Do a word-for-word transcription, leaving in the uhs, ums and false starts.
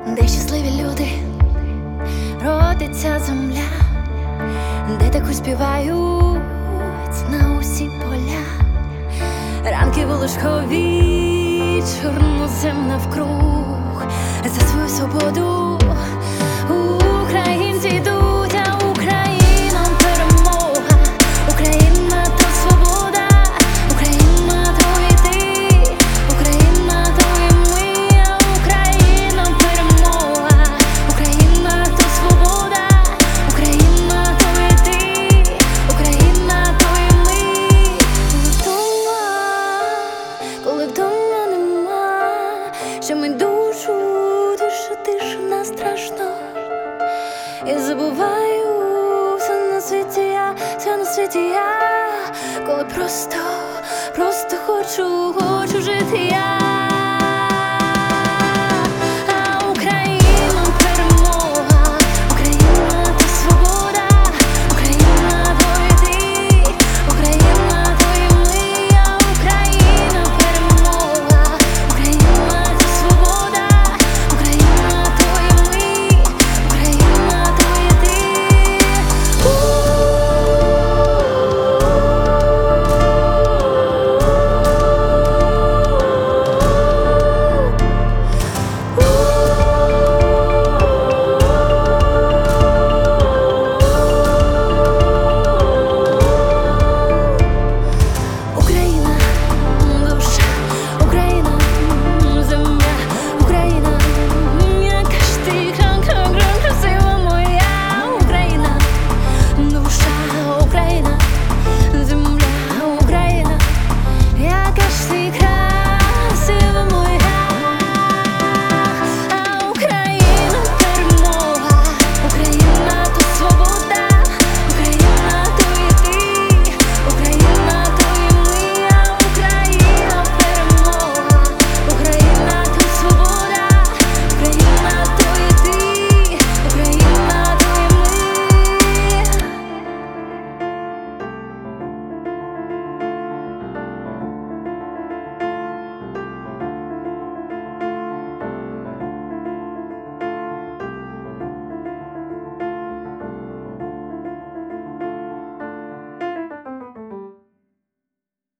де щасливі люди, родиться земля, де таку співають на усі поля. Ранки волошкові, чорнозем навкруг, за свою свободу українці йдуть, а Україна перемога, Україна то свобода, Україна то і ти, Україна то і ми, а Україна перемога, Україна то свобода, Україна то і ти, Україна то і ми. Вдома, коли вдома нема, що ми душу, душа тишина страшна. Я забуваю все на світі я, все на світі я, коли просто, просто хочу, хочу жити я.